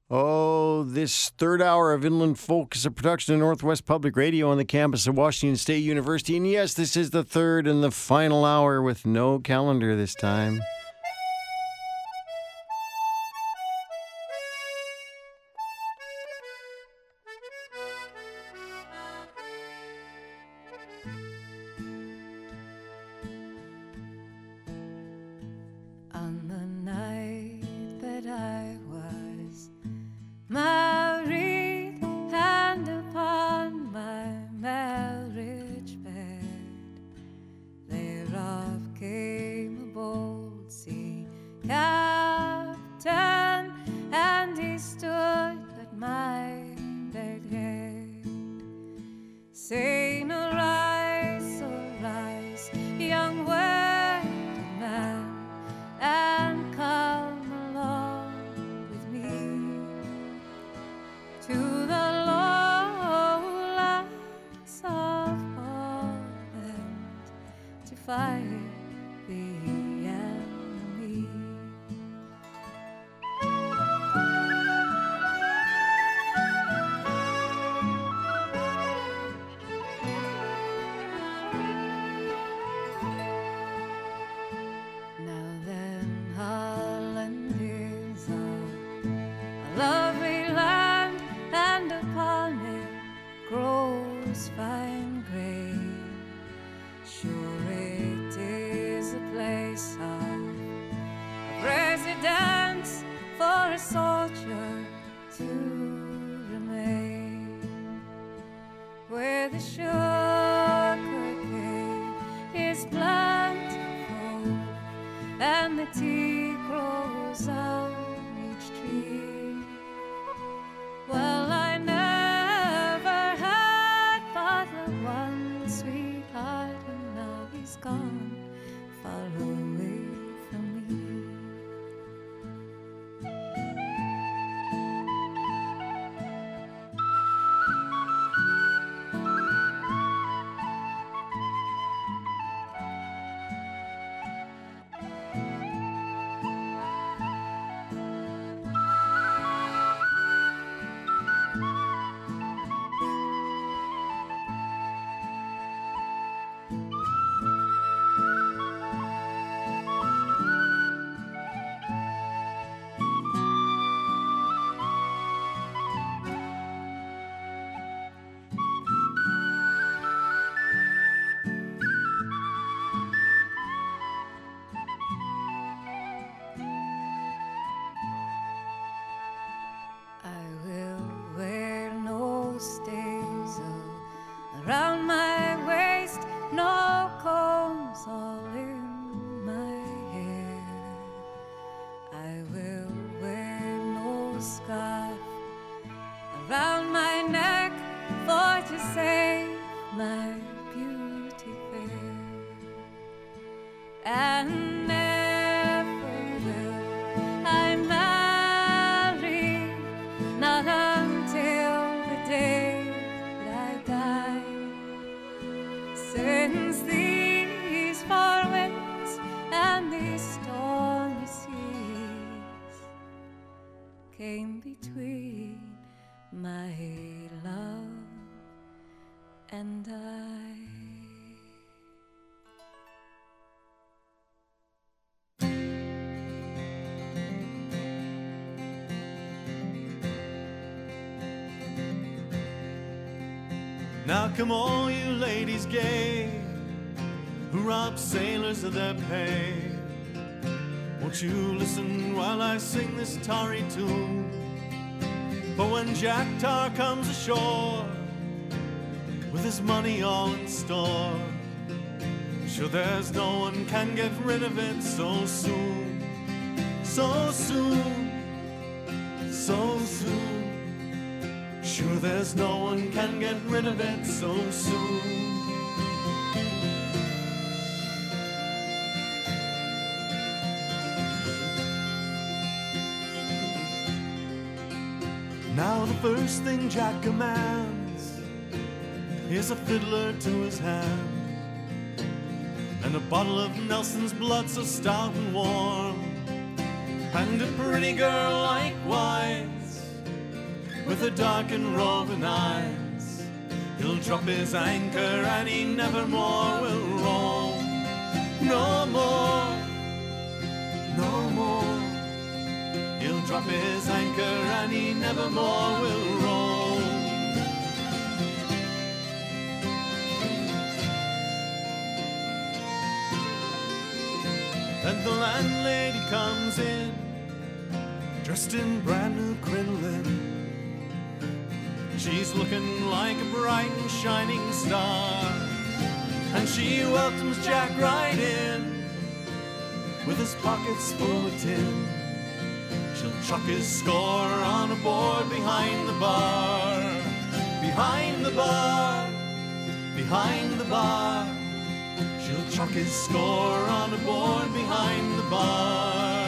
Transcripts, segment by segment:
Oh, this third hour of Inland Folk is a production of Northwest Public Radio on the campus of Washington State University. And yes, this is the third and the final hour with no calendar this time. On the night that I was married, and upon my marriage bed, thereof came a bold sea captain, and he stood at my bed head, saying, arise, young wedded man, and come along with me to the lowlands of Holland to fight the enemy. Now then, Holland is a lovely land, and upon it grows fine grain. Sure, it is a place of residence for a soldier to remain, where the sugar cane is plentiful, and the tea grows on each tree. Well, I never had but the one sweetheart, and now he's gone far away from me. I will wear no stays around my waist, no combs all in my hair. I will wear no scarf around my neck, for to save my beauty fair. And never will I marry, not until the day that I die, since these far winds and these stormy seas came between my love and I. Now come all you ladies gay, who rob sailors of their pay. Won't you listen while I sing this tarry tune? For when Jack Tar comes ashore, with his money all in store, sure there's no one can get rid of it so soon. So soon, so soon. Sure there's no one can get rid of it so soon. Now the first thing Jack commands is a fiddler to his hand, and a bottle of Nelson's blood so stout and warm, and a pretty girl likewise, with the dark and roving eyes. He'll drop his anchor and he never more will roam. No more, no more. He'll drop his anchor and he never more will roam. Then the landlady comes in, dressed in brand new crinoline. She's looking like a bright and shining star, and she welcomes Jack right in, with his pockets full of tin. She'll chuck his score on a board behind the bar. Behind the bar, behind the bar. She'll chuck his score on a board behind the bar.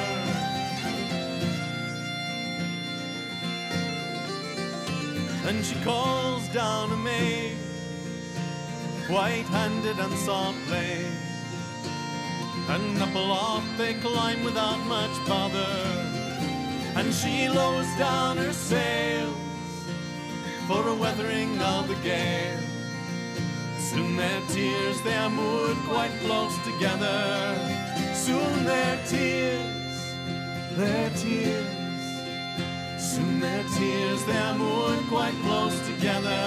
Then she calls down a maid, white-handed and softly, and up aloft they climb without much bother, and she lowers down her sails for a weathering of the gale. Soon their tears, they are moored quite close together. Soon their tears, their tears. Soon their tears, they are moored quite close together.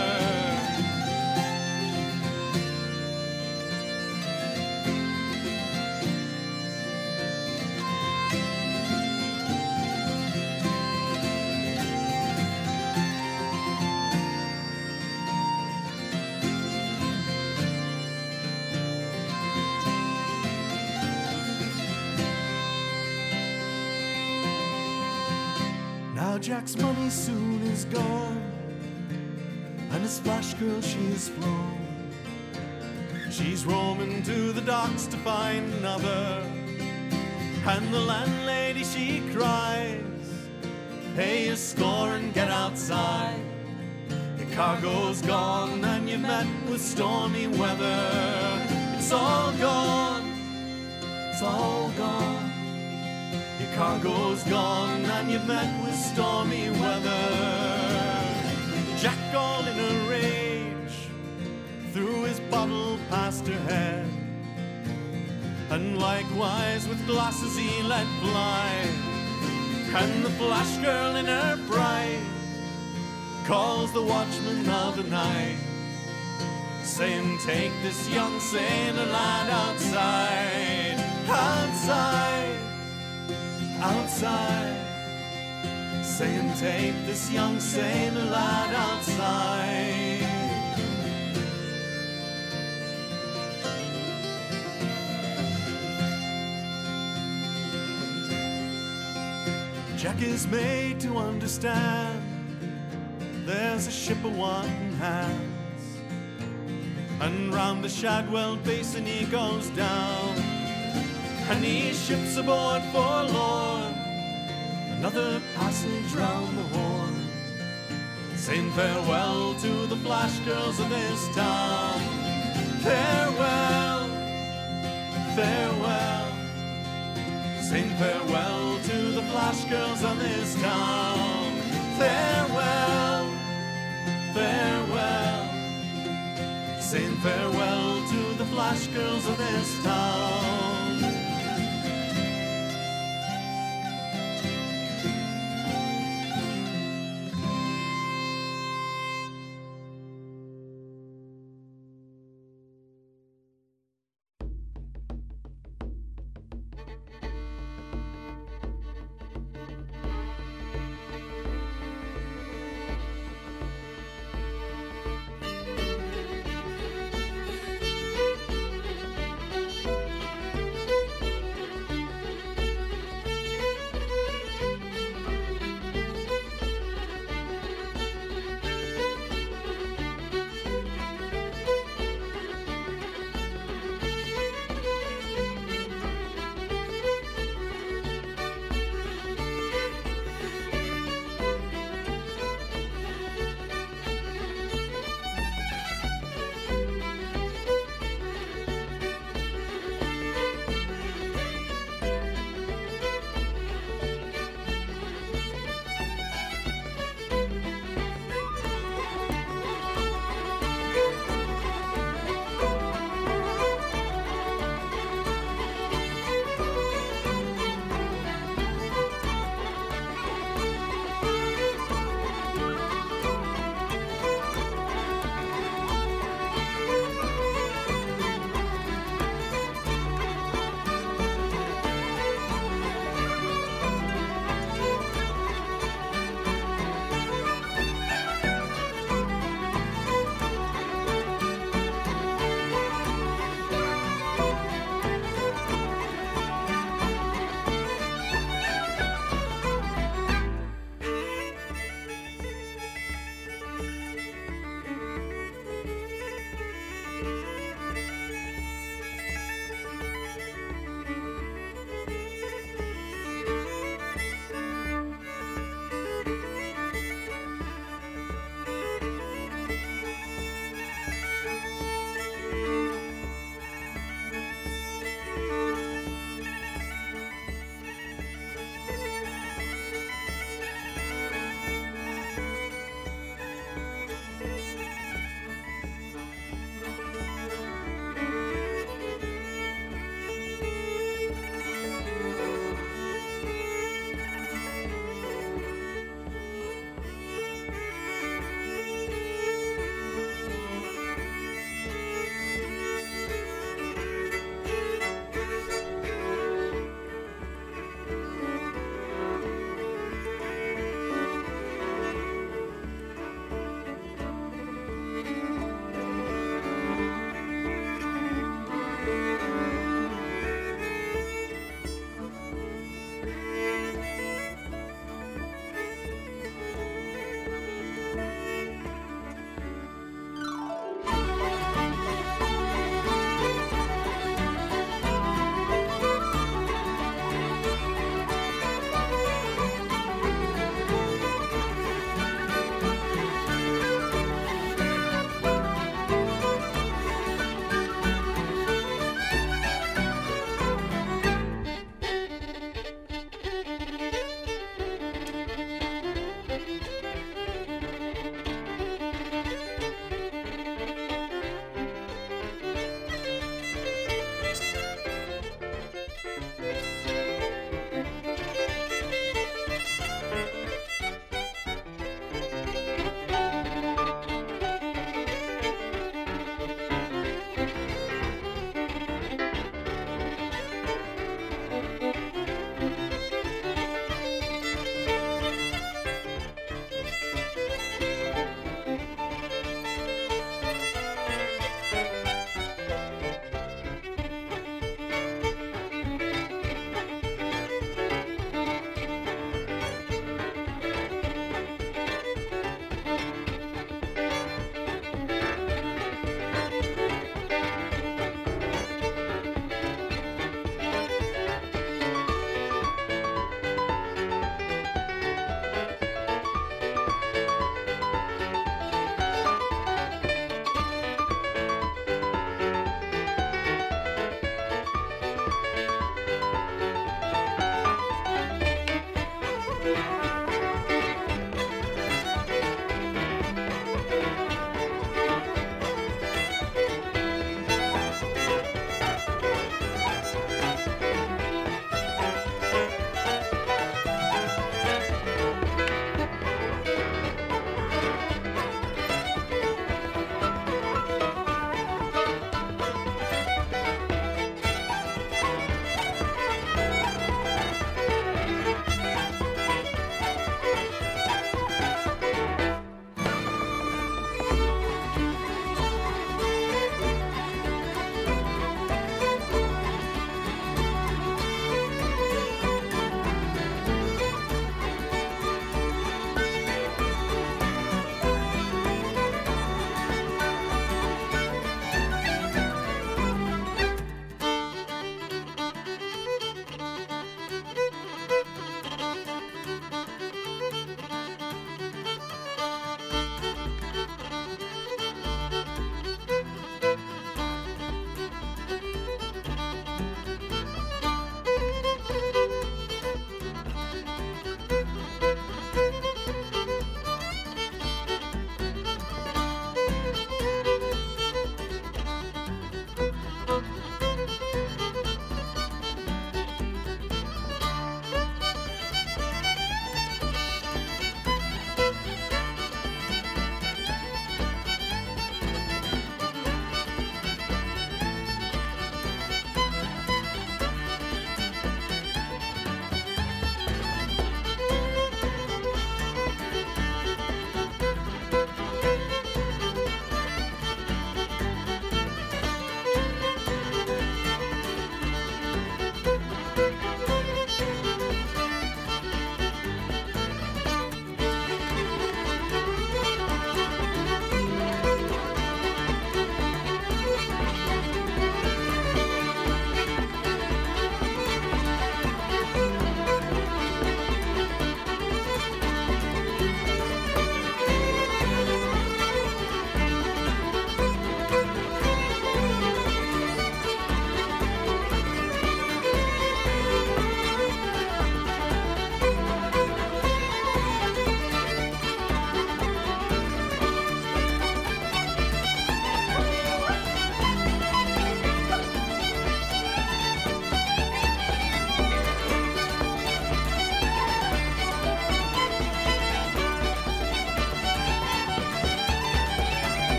Now Jack's money soon is gone, and his flash girl she is flown. She's roaming to the docks to find another, and the landlady she cries, pay your score and get outside. Your cargo's gone and you met with stormy weather. It's all gone, it's all gone. Your cargo's gone and you've met with stormy weather. Jack, all in a rage, threw his bottle past her head, and likewise with glasses he let fly. And the flash girl in her pride calls the watchman of the night, saying, take this young sailor lad outside, outside, outside, saying, take this young sailor lad outside. Jack is made to understand there's a ship a-wanting hands, and round the Shadwell Basin he goes down, and he ships aboard forlorn, another passage round the Horn, saying farewell to the flash girls of this town. Farewell, farewell, saying farewell to the flash girls of this town. Farewell, farewell, saying farewell to the flash girls of this town.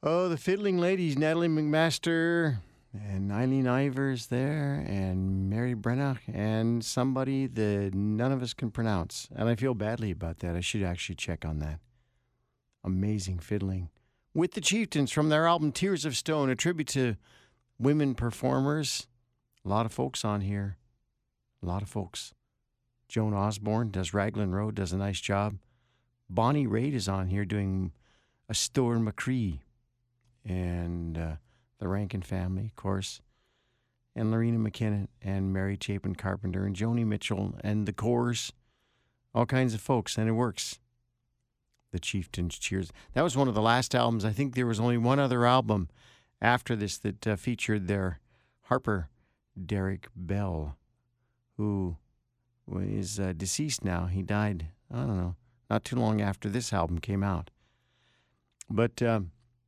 Oh, the fiddling ladies, Natalie McMaster and Eileen Ivers there, and Mary Brennock, and somebody that none of us can pronounce. And I feel badly about that. I should actually check on that. Amazing fiddling. With the Chieftains from their album Tears of Stone, a tribute to women performers. A lot of folks on here. A lot of folks. Joan Osborne does Raglan Road, does a nice job. Bonnie Raitt is on here doing A Store McCree. And the Rankin Family, of course. And Lorena McKinnon and Mary Chapin Carpenter and Joni Mitchell and the Corrs. All kinds of folks, and it works. The Chieftains, cheers. That was one of the last albums. I think there was only one other album after this that featured their harper, Derek Bell, who is deceased now. He died, I don't know, not too long after this album came out. But, and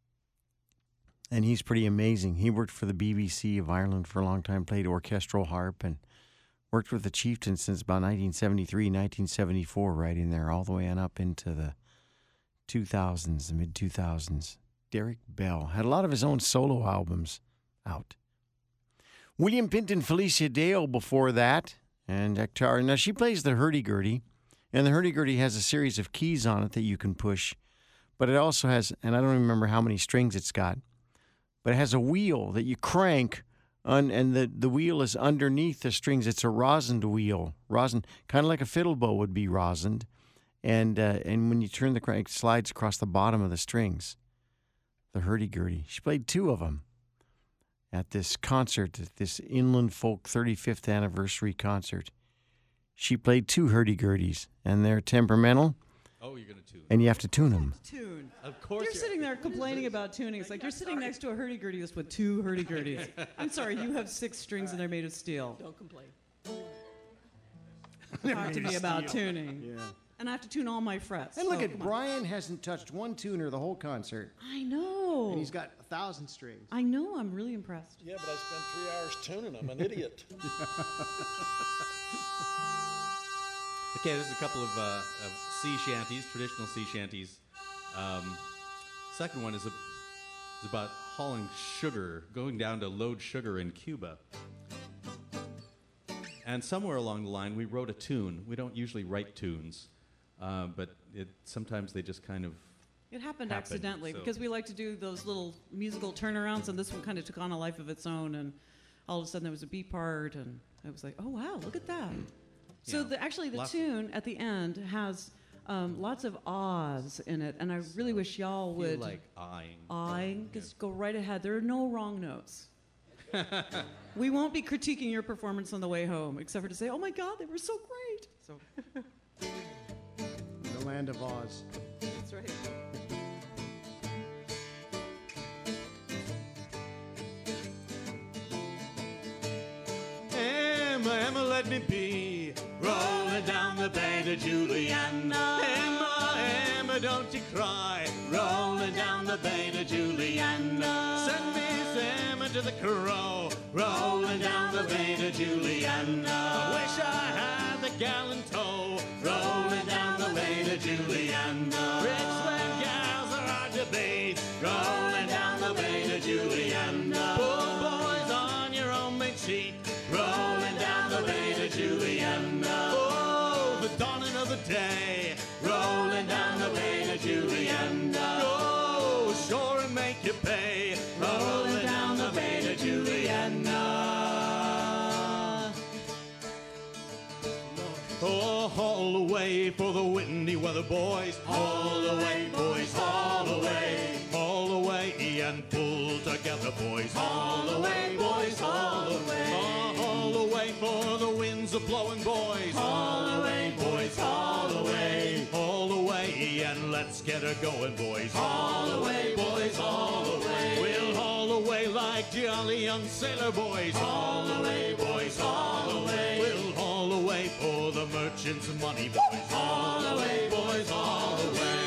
he's pretty amazing. He worked for the BBC of Ireland for a long time, played orchestral harp, and worked with the Chieftains since about 1973, 1974, right in there, all the way on up into the 2000s, the mid-2000s. Derek Bell had a lot of his own solo albums out. William Pinton, Felicia Dale before that, and guitar. Now, she plays the hurdy-gurdy, and the hurdy-gurdy has a series of keys on it that you can push, but it also has, and I don't remember how many strings it's got, but it has a wheel that you crank, and the wheel is underneath the strings. It's a rosined wheel, kind of like a fiddle bow would be rosined. And when you turn the crank, it slides across the bottom of the strings. The hurdy-gurdy. She played two of them at this concert, at this Inland Folk 35th anniversary concert. She played two hurdy-gurdies, and they're temperamental. Oh, you're going to tune. And you have to tune them. Tune. Of course. You're sitting there complaining about tuning. It's like you're sitting next to a hurdy-gurdy with two hurdy-gurdies. I'm sorry, you have 6 strings and they're made of steel. Don't complain. Talk to me about tuning. Yeah. And I have to tune all my frets. And look so, at Brian hasn't touched one tuner the whole concert. I know. And he's got 1,000 strings. I know. I'm really impressed. Yeah, but I spent 3 hours tuning. I'm an idiot. Okay, there's a couple of sea shanties, traditional sea shanties. Second one is about hauling sugar, going down to load sugar in Cuba. And somewhere along the line, we wrote a tune. We don't usually write tunes, but sometimes they just kind of It happened happen, accidentally so- because we like to do those little musical turnarounds, and this one kind of took on a life of its own. And all of a sudden, there was a B part, and it was like, oh wow, look at that. So Yeah. actually, the Lots- tune at the end has lots of ahs in it, and I really wish y'all feel would like eyeing. just go right ahead. There are no wrong notes. We won't be critiquing your performance on the way home, except for to say, oh my God, they were so great. So The Land of Oz. that's right. Emma, let me be rolling down the bay to Juliana. Emma, don't you cry, rolling down the bay to Juliana. Send Miss Emma to the Crow, rolling down the bay to Juliana. I wish I had the gal in tow, rolling down the bay to Juliana. Richland gals are hard to beat, rolling down the bay to Juliana. Poor boys on your own made seat, rolling down the bay to Juliana. Oh, the dawning of the day, rolling down the bay to Juliana. Go ashore and make you pay, rolling down the bay to Juliana. Oh, haul away for the windy weather, boys. Haul away, boys, haul away. Haul away and pull together, boys. Haul away, boys, haul away. Haul away for the winds are blowing, boys. Haul away, boys, haul away. Haul away and let's get her going, boys. Haul away, boys, haul away. We'll haul away like jolly young sailor boys. Haul away, boys, haul away. We'll haul away for the merchants' money, boys. Haul away, boys, haul away.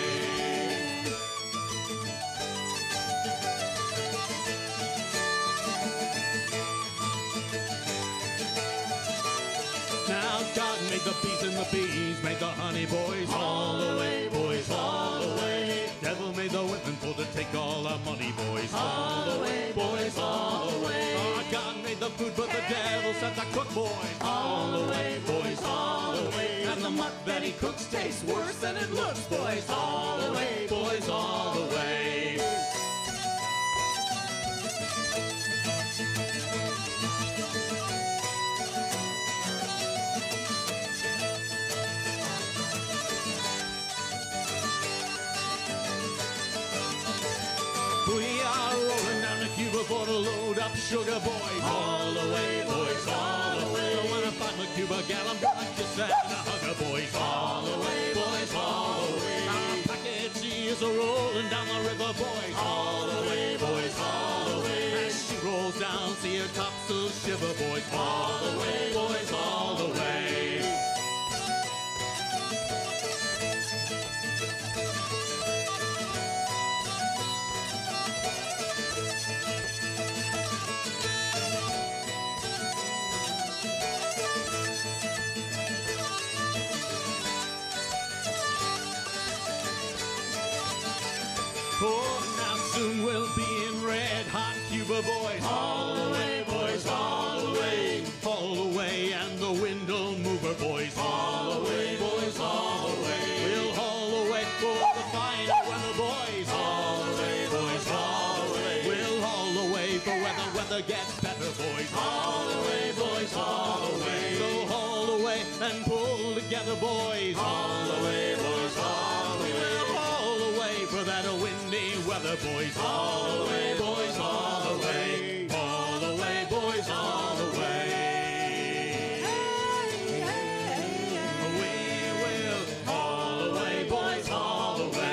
Now God made the bees and the bees made the honey, boys. Haul away, boys, haul away. Devil made away the women for to take all our money, boys. All away, boys, all away. God made the food, but the devil sent the cook, boys. All away, boys, all away. And the mutt that he cooks tastes worse than it looks, boys. All away, boys, all the way. We are rolling down to Cuba for to load up sugar, boys. All the way, boys, all the way. When I find my Cuba gal, I'm gonna kiss and a hug her, boys. All the way, boys, all the way. Our package is a-rolling down the river, boys. All the way, boys, all the way. As she rolls down, see her topsails shiver, boys. All the way, boys, all the way. Oh, now soon we'll be in red hot Cuba, boys. All the way, boys, all the way. All the way, and the wind'll move her, boys. All the way, boys, all the way. We'll haul away for the fine weather, boys. All the way, boys, all the way. We'll haul away for when the weather gets better, boys. All the way, boys, all the way. So haul away and pull together, boys. All the way, boys, all the way. We'll haul away for that windy weather, boys. All the way, boys, all the way. All the way, boys, all the way. We will all the way, boys, all the way.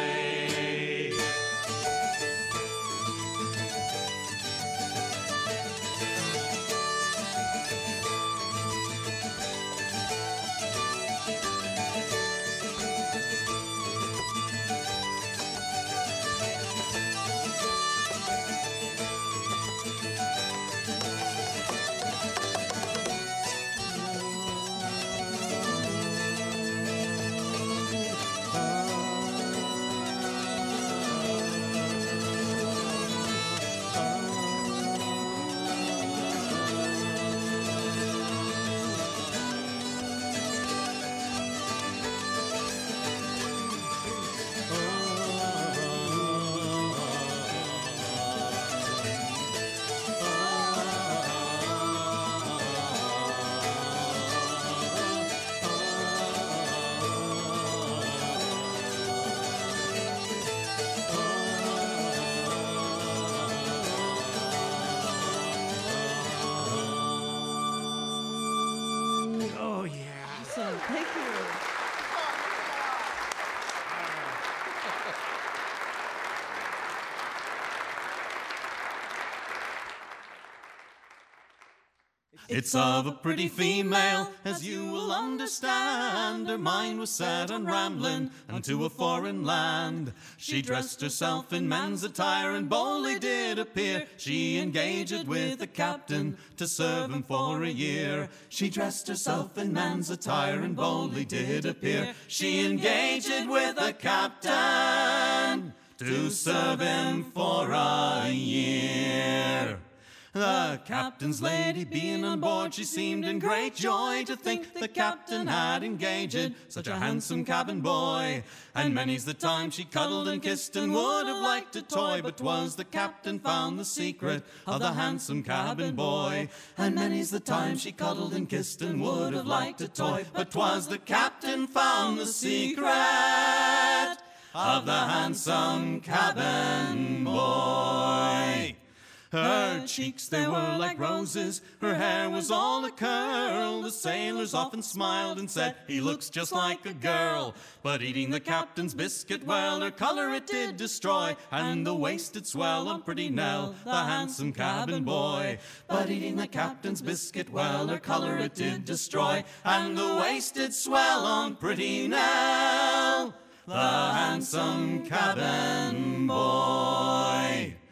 Awesome. Thank you. It's of a pretty female, as you will understand. Her mind was set on rambling unto a foreign land. She dressed herself in man's attire and boldly did appear. She engaged with the captain to serve him for a year. She dressed herself in man's attire and boldly did appear. She engaged with the captain to serve him for a year. The captain's lady being on board, she seemed in great joy to think the captain had engaged such a handsome cabin boy. And many's the time she cuddled and kissed and would have liked a toy, but 'twas the captain found the secret of the handsome cabin boy. And many's the time she cuddled and kissed and would have liked a toy, but 'twas the captain found the secret of the handsome cabin boy. Her cheeks, they were like roses, her hair was all a curl. The sailors often smiled and said, he looks just like a girl. But eating the captain's biscuit, well, her colour it did destroy, and the waist did swell on pretty Nell, the handsome cabin boy. But eating the captain's biscuit, well, her colour it did destroy, and the waist did swell on pretty Nell, the handsome cabin boy.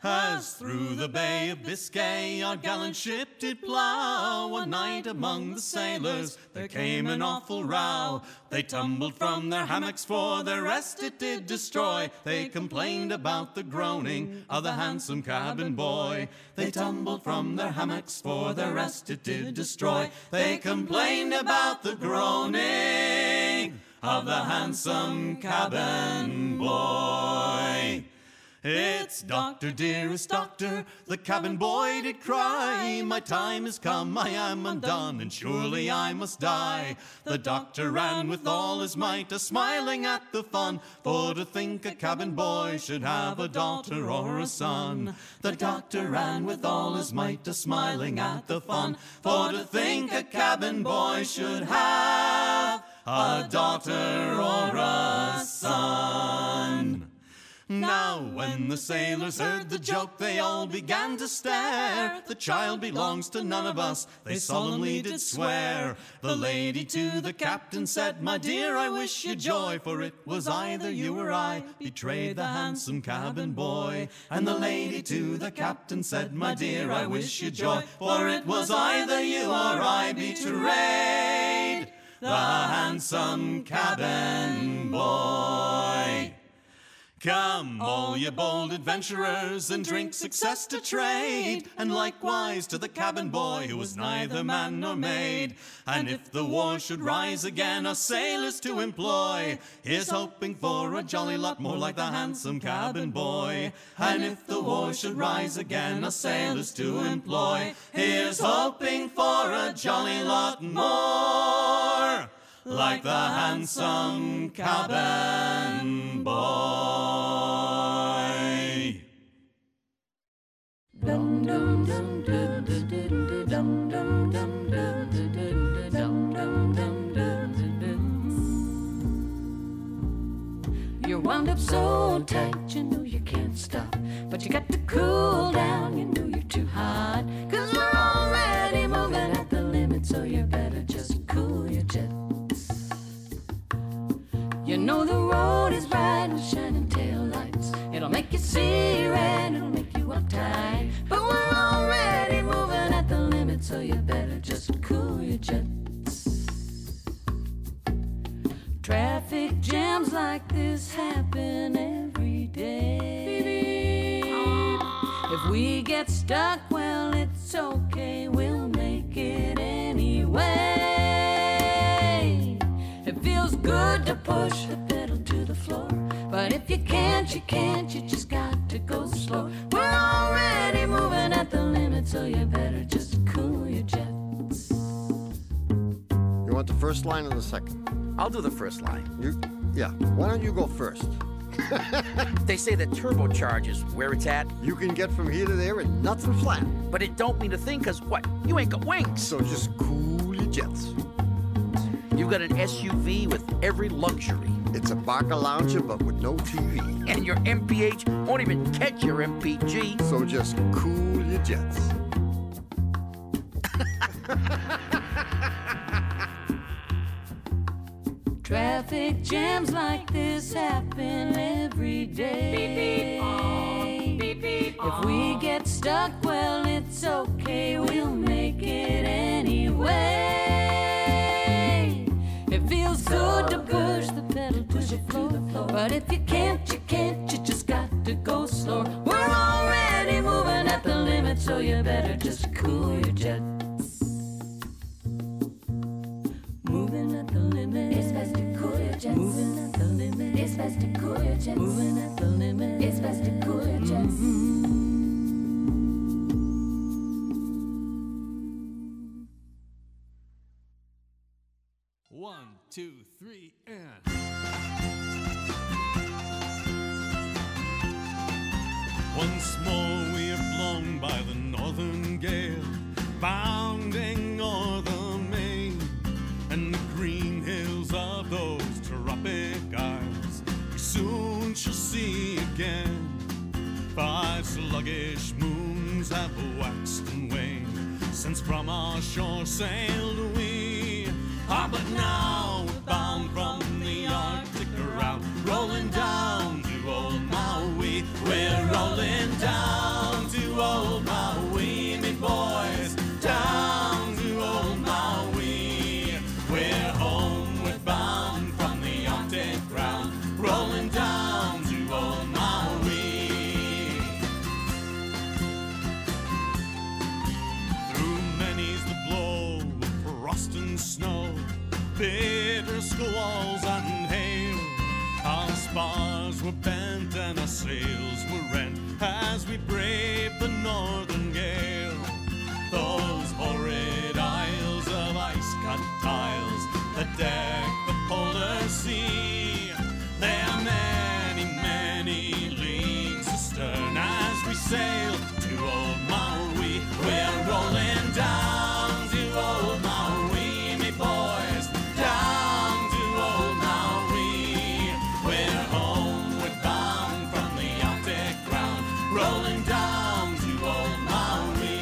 As through the Bay of Biscay our gallant ship did plough, one night among the sailors there came an awful row. They tumbled from their hammocks, for their rest it did destroy. They complained about the groaning of the handsome cabin boy. They tumbled from their hammocks, for their rest it did destroy. They complained about the groaning of the handsome cabin boy. It's doctor, dearest doctor, the cabin boy did cry. My time is come, I am undone, and surely I must die. The doctor ran with all his might, a-smiling at the fun, for to think a cabin boy should have a daughter or a son. The doctor ran with all his might, a-smiling at the fun, for to think a cabin boy should have a daughter or a son. Now when the sailors heard the joke, they all began to stare. The child belongs to none of us, they solemnly did swear. The lady to the captain said, my dear, I wish you joy, for it was either you or I betrayed the handsome cabin boy. And the lady to the captain said, my dear, I wish you joy, for it was either you or I betrayed the handsome cabin boy. Come, all ye bold adventurers, and drink success to trade, and likewise to the cabin boy who was neither man nor maid. And if the war should rise again, us sailors to employ, here's hoping for a jolly lot more like the handsome cabin boy. And if the war should rise again, us sailors to employ, here's hoping for a jolly lot more like the handsome cabin boy. Dum dum dum dum dum dum dum dum dum dum dum dum. You're wound up so tight, you know you can't stop, but you got to cool down, you know you're too hot. 'Cause we're already moving at the limit, so you better just cool your jets. You know the road is bright with shining tail lights. It'll make you see red, it'll make you uptight. But we're already moving at the limit, so you better just cool your jets. Traffic jams like this happen every day. If we get stuck, well, it's okay, we'll make it anyway. It feels good to push the pedal to the floor, but if you can't, you can't, you just got to go slow. We're already moving at the limit, so you better just cool your jets. You want the first line or the second? I'll do the first line. Yeah. Why don't you go first? They say that turbocharge is where it's at. You can get from here to there and nothing flat. But it don't mean a thing, 'cause what? You ain't got wings. So just cool your jets. You've got an SUV with every luxury. It's a Barca Lounger, but with no TV. And your MPH won't even catch your MPG. So just cool your jets. Traffic jams like this happen every day. If we get stuck, well, it's okay, we'll make it anyway. It feels good to push the pedal to the floor, but if you can't, you can't, you just got to go slow. We're already moving at the limit, so you better just cool your jets. Moving at the limit, it's best to cool your jets. Moving at the limit, it's best to cool your jets. Moving at the limit, it's best to cool your jets. 1, 2, 3, and... Once more we are blown by the northern gale, bounding o'er the main, and the green hills of those tropic isles we soon shall see again. 5 sluggish moons have waxed and waned since from our shore sailed we. Ah, but now we're bound from the Arctic around, rolling down to old Maui. We're rolling down were bent and our sails were rent as we braved the northern gale. Those horrid isles of ice-cut tiles that deck the polar sea, they are many, many leagues astern as we sail to old Maui. We're rolling down to old Maui, me boys, down to old Maui. We're homeward bound from the Arctic ground, rolling down to old Maui.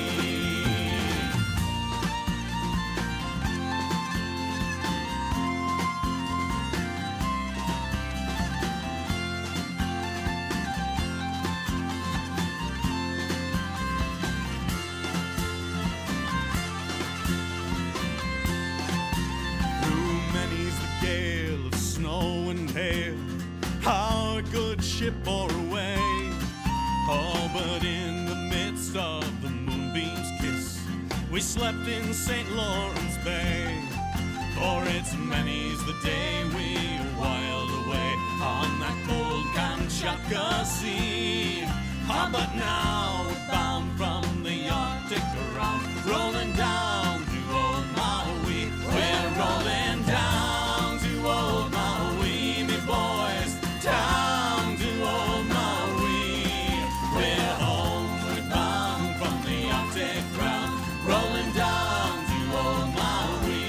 Through many's the gale of snow and hail, our good ship bore away. Oh, but in the midst of the moonbeam's kiss, we slept in St. Lawrence Bay. For it's many's the day we whiled away on that cold Kamchatka Sea. Ah, but now we're bound from the Arctic around, rolling down to old Maui. We're rolling down to old Maui, me boys, down to old Maui. We're homeward bound from the Arctic ground, rolling down to old Maui.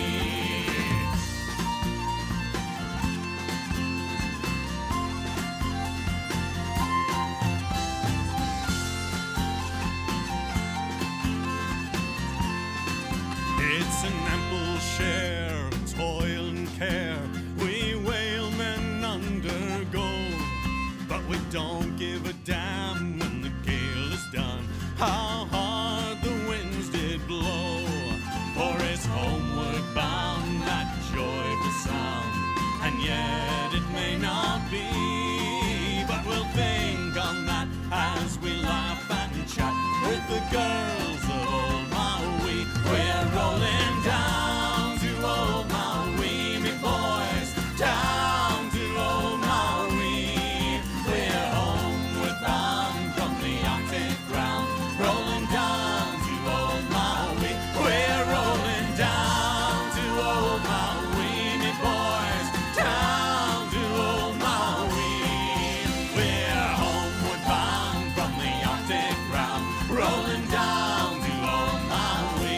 It's an ample share of toil and care we whalemen undergo, but we don't give a damn when the gale is done, how hard the winds did blow. For it's homeward bound, that joyful sound, and yet it may not be, but we'll think on that as we laugh and chat with the girls of old Maui. We're rolling down to old Maui, me boys, down to old Maui. We're homeward bound from the Arctic ground, rolling down to old Maui. We're rolling down to old Maui, me boys, down to old Maui. We're homeward bound from the Arctic ground, rolling down to old Maui.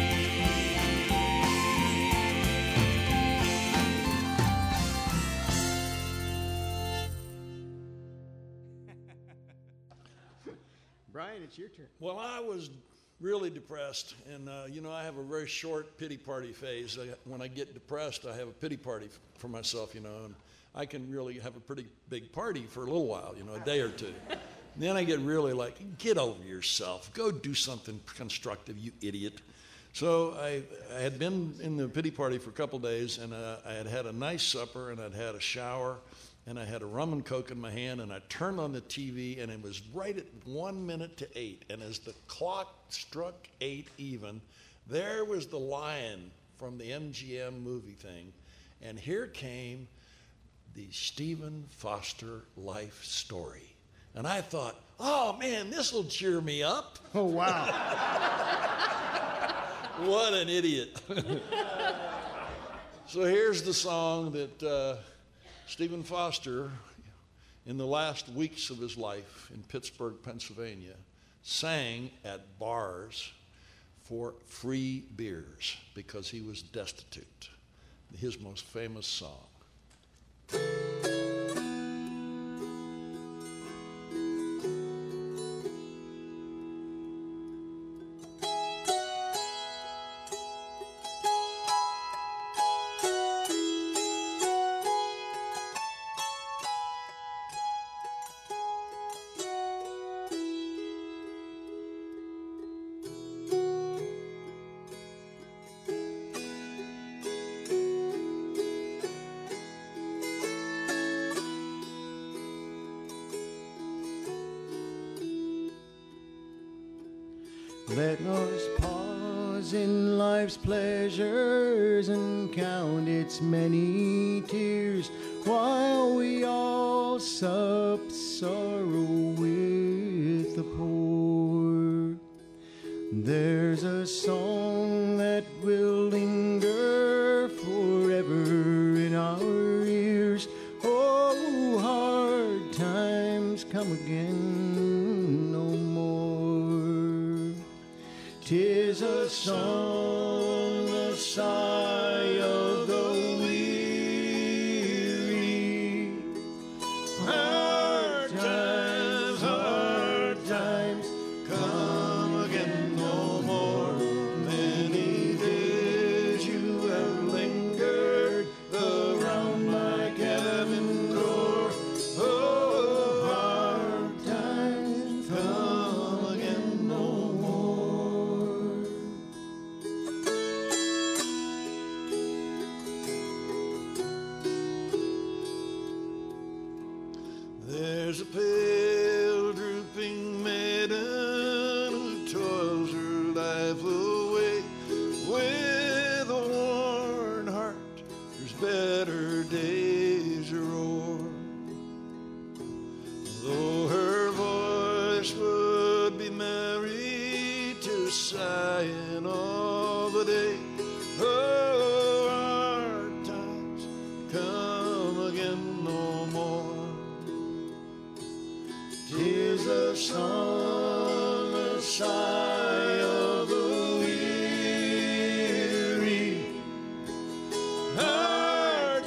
Brian, it's your turn. Well, I was really depressed, and I have a very short pity party phase. When I get depressed, I have a pity party for myself, and I can really have a pretty big party for a little while, a day or two. Then I get really like, get over yourself. Go do something constructive, you idiot. So I had been in the pity party for a couple days, and I had had a nice supper, and I'd had a shower, and I had a rum and coke in my hand, and I turned on the TV, and it was right at 1 minute to 8. And as the clock struck 8 even, there was the lion from the MGM movie thing, and here came the Stephen Foster life story. And I thought, oh man, this will cheer me up. Oh, wow. What an idiot. So here's the song that Stephen Foster, in the last weeks of his life in Pittsburgh, Pennsylvania, sang at bars for free beers because he was destitute. His most famous song. Let us pause in life's pleasures and count its many tears, while we all sup sorrow with the poor. There's a song that will linger forever in our ears. Oh, hard times come again no more. 'Tis a song, a sigh of the weary. Hard times come again no more. Many days you have lingered around my cabin door. Oh, hard times come again no more. There's a pale drooping maiden who toils her life away with a worn heart. There's better days are o'er. Though her voice would be merry to sighing all the day, oh, hard times come again no more. 'Tis a song, a sigh of the weary. Hard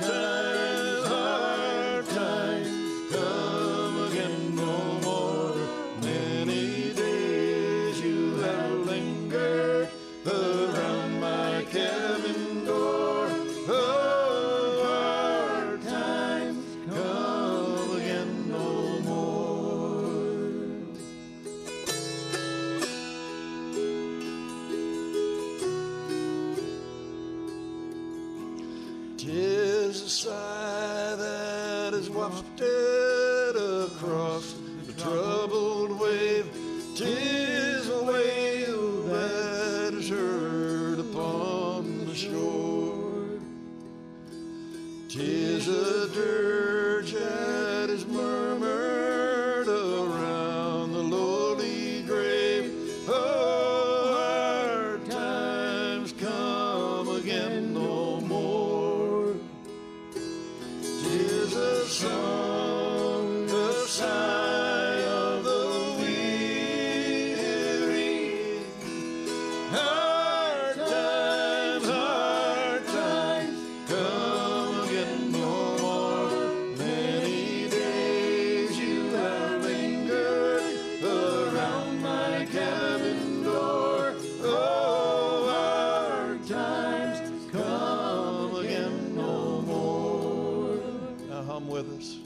times come again no more. Many days you have lingered around my cabin door. Oh, hard times come again no more. 'Tis a sigh that is wafted across the troubled wave. 'Tis a wail that is heard upon the shore. 'Tis a dirge that is murmured around the lowly grave. Oh, hard times come again no more. 'Tis a song, a sigh of the weary. Hard times come again no more. Many days you have lingered around my cabin door. Oh, hard times come again no more. Now hum with us.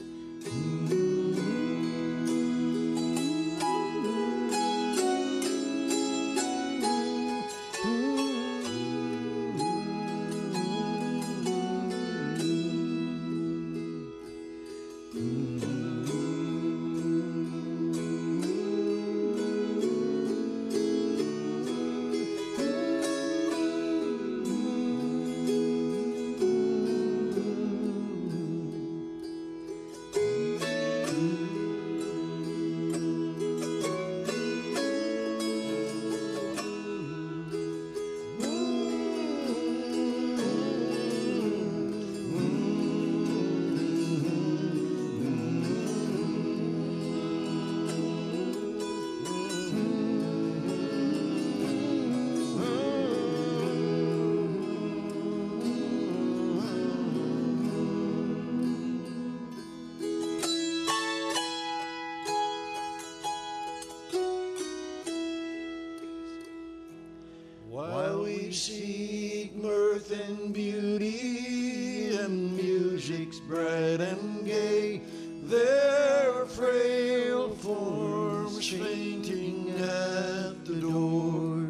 While we seek mirth and beauty and music's bright and gay, there are frail forms fainting at the door.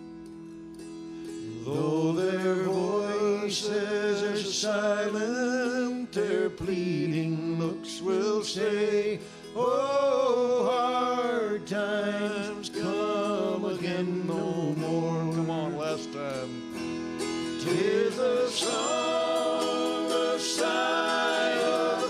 Though their voices are silent, their pleading looks will say, oh, hard times come again no more. Come on, last time. 'Tis a song, a sigh of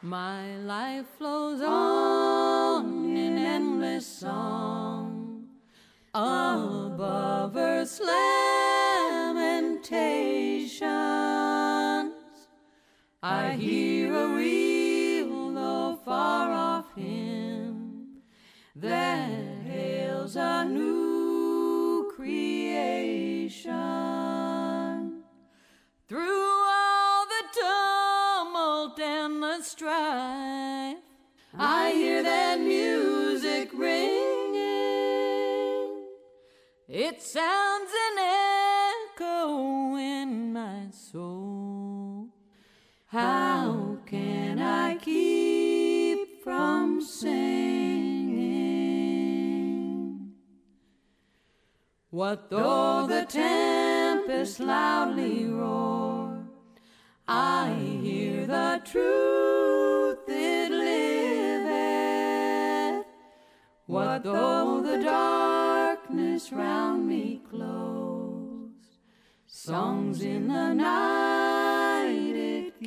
My life flows on in endless song above earth's lamentations. I hear a real though far off hymn that hails a new creation. Through all the tumult and the strife, I hear that music ringing. It sounds an echo in my soul. How can I keep from singing? What though the tempest loudly roar? I hear the truth it liveth. What though the darkness round me close? Songs in the night it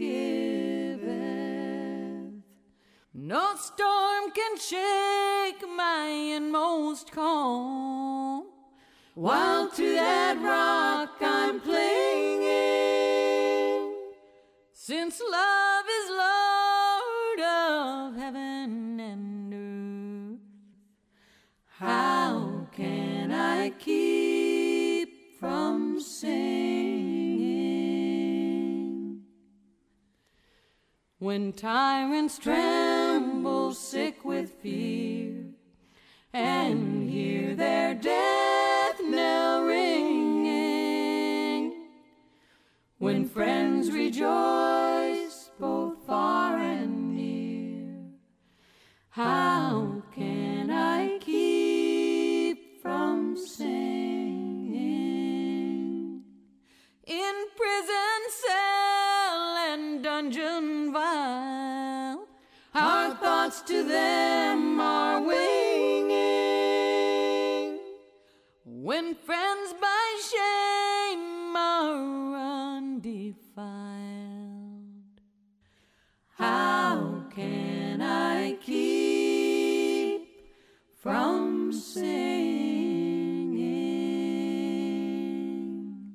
giveth. No storm can shake my inmost calm, while to that rock I'm clinging. Since love is Lord of heaven and earth, how can I keep from singing? When tyrants tremble sick with fear and hear their death knell ringing, when friends rejoice both far and near, how can I keep from singing? In prison cell and dungeon vile, our thoughts to them are winging. When friends by shame are undefiled, how can I keep from singing?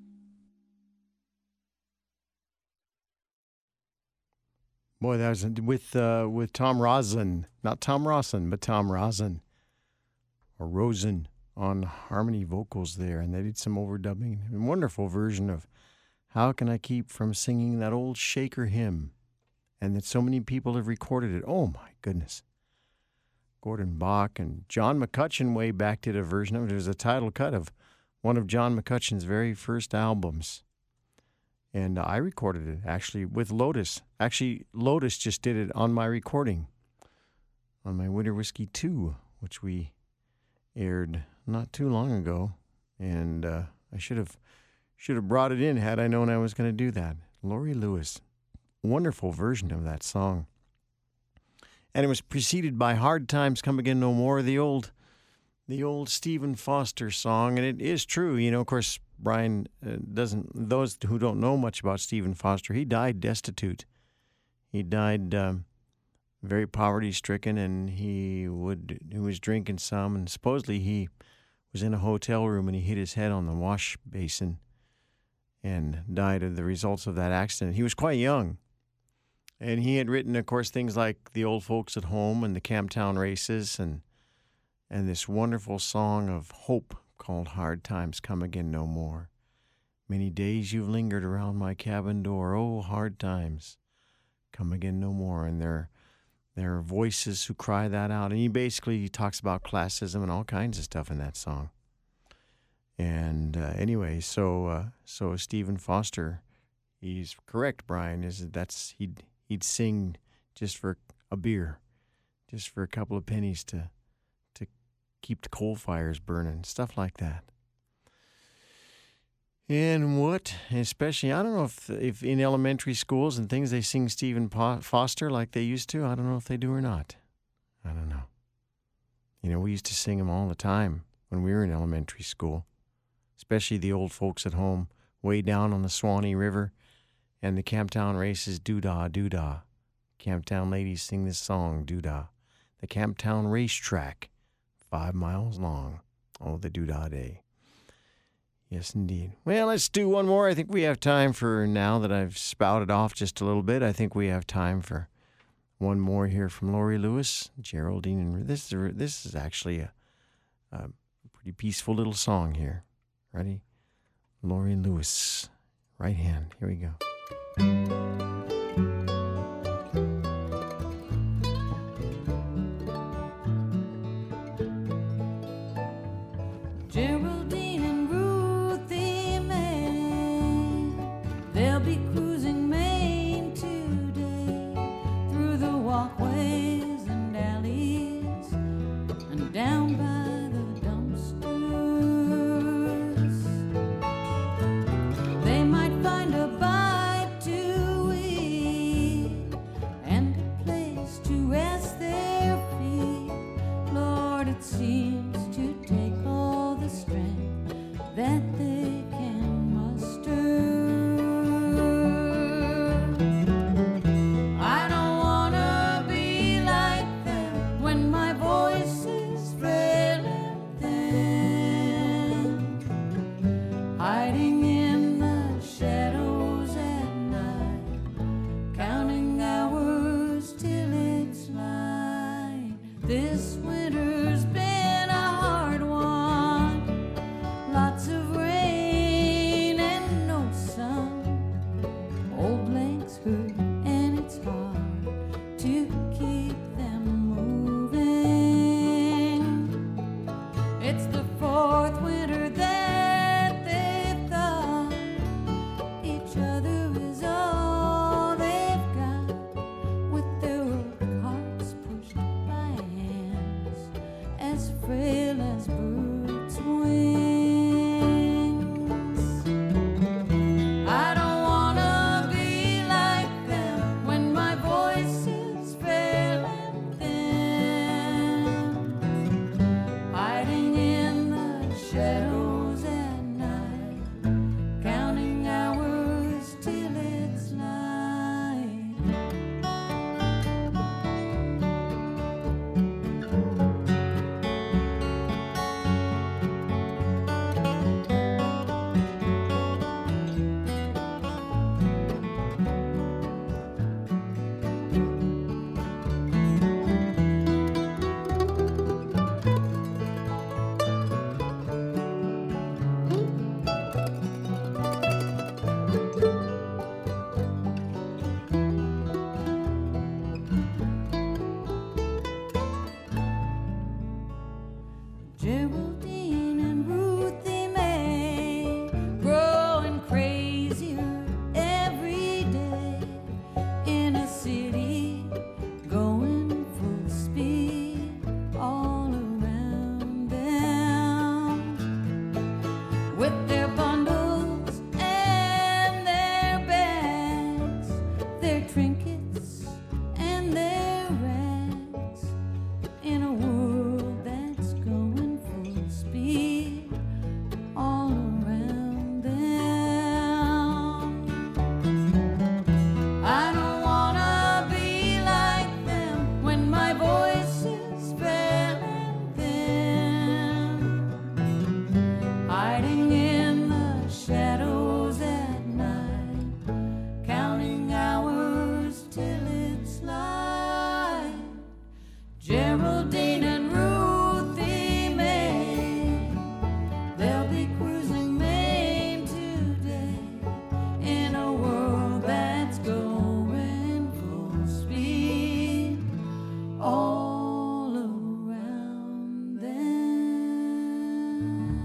Boy, that was with Tom Rosen, not Tom Rawson, but Tom Rosen, or Rosen, on harmony vocals there, and they did some overdubbing. A wonderful version of "How Can I Keep from Singing," that old Shaker hymn, and that so many people have recorded it. Oh my goodness! Gordon Bach and John McCutcheon way back did a version of it. It was a title cut of one of John McCutcheon's very first albums. And I recorded it, actually, with Lotus. Actually, Lotus just did it on my recording, on my Winter Whiskey 2, which we aired not too long ago. And I should have brought it in had I known I was going to do that. Laurie Lewis, wonderful version of that song. And it was preceded by Hard Times Come Again No More, the old Stephen Foster song. And it is true, you know, of course, Brian those who don't know much about Stephen Foster, he died destitute. He died very poverty-stricken, and he was drinking some, and supposedly he was in a hotel room and he hit his head on the wash basin and died of the results of that accident. He was quite young. And he had written, of course, things like The Old Folks at Home and the Camptown Races and this wonderful song of hope called Hard Times Come Again No More. Many days you've lingered around my cabin door. Oh, hard times come again no more. And there are voices who cry that out. And he talks about classism and all kinds of stuff in that song. And anyway, so Stephen Foster, he's correct, Brian, he'd sing just for a beer, just for a couple of pennies to keep the coal fires burning, stuff like that. And especially, I don't know if in elementary schools and things they sing Stephen Foster like they used to. I don't know if they do or not. I don't know. You know, we used to sing him all the time when we were in elementary school, especially The Old Folks at Home, Way Down on the Swanee River, and the Camptown Races, Doo-Dah, Doo-Dah. Camptown ladies sing this song, Doodah. The Camptown racetrack, 5 miles long. Oh, the Doodah Day. Yes, indeed. Well, let's do one more. I think we have time for, now that I've spouted off just a little bit, I think we have time for one more here from Laurie Lewis, Geraldine. And this is actually a pretty peaceful little song here. Ready? Laurie Lewis, right hand. Here we go. Geraldine and Ruthie May, they'll be cruising Maine today, through the walkways and alleys and down by the dumpsters. They might find a bite to eat and a place to rest their feet. Lord, it seems to take all the strength that they can muster. I don't wanna be like them when my voice is frail and thin, hiding in the shadows at night, counting hours till it's light. This winter's been a hard one, lots of rain and no sun. Old legs hurt and it's hard to keep them moving. It's the fourth winter that they've thought each other is all they've got, with their old hearts pushed by hands as frail as birds' wings. I don't wanna be like them when my voice is frail and thin, hiding in the shadows at night, counting hours till it's light. Geraldine and Ruthie May, growing crazier every day, in a city going full speed all around them, with their bundles and their bags, their trinkets and their rags, in a world that's going full speed all around them. I don't wanna be like them when my voice is frail and thin, hiding in the shadows at night, counting hours till it's light. Geraldine and Ruthie May, they'll be cruising Maine today, in a world that's going full speed all around them.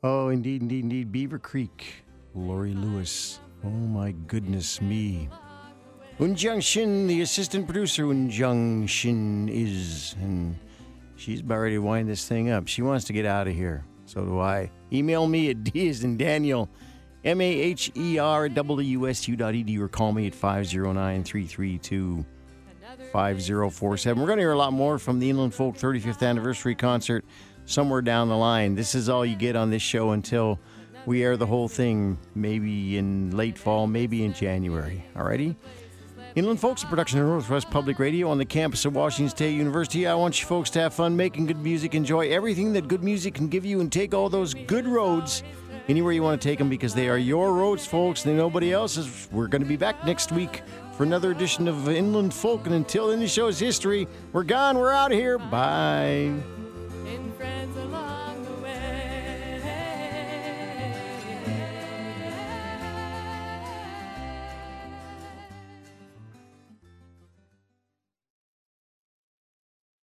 Oh, indeed, indeed, indeed. Beaver Creek, Lori Lewis. Oh, my goodness me. Unjung Shin, the assistant producer, Unjung Shin is, and she's about ready to wind this thing up. She wants to get out of here. So do I. Email me at D as in Daniel, MAHER@WSU.edu, or call me at 509-332-5047. We're going to hear a lot more from the Inland Folk 35th Anniversary Concert somewhere down the line. This is all you get on this show until we air the whole thing, maybe in late fall, maybe in January. Alrighty? Inland Folk's a production of Northwest Public Radio on the campus of Washington State University. I want you folks to have fun making good music, enjoy everything that good music can give you, and take all those good roads anywhere you want to take them, because they are your roads, folks. They're nobody else's. We're going to be back next week for another edition of Inland Folk, and until then, the show's history. We're gone. We're out of here. Bye.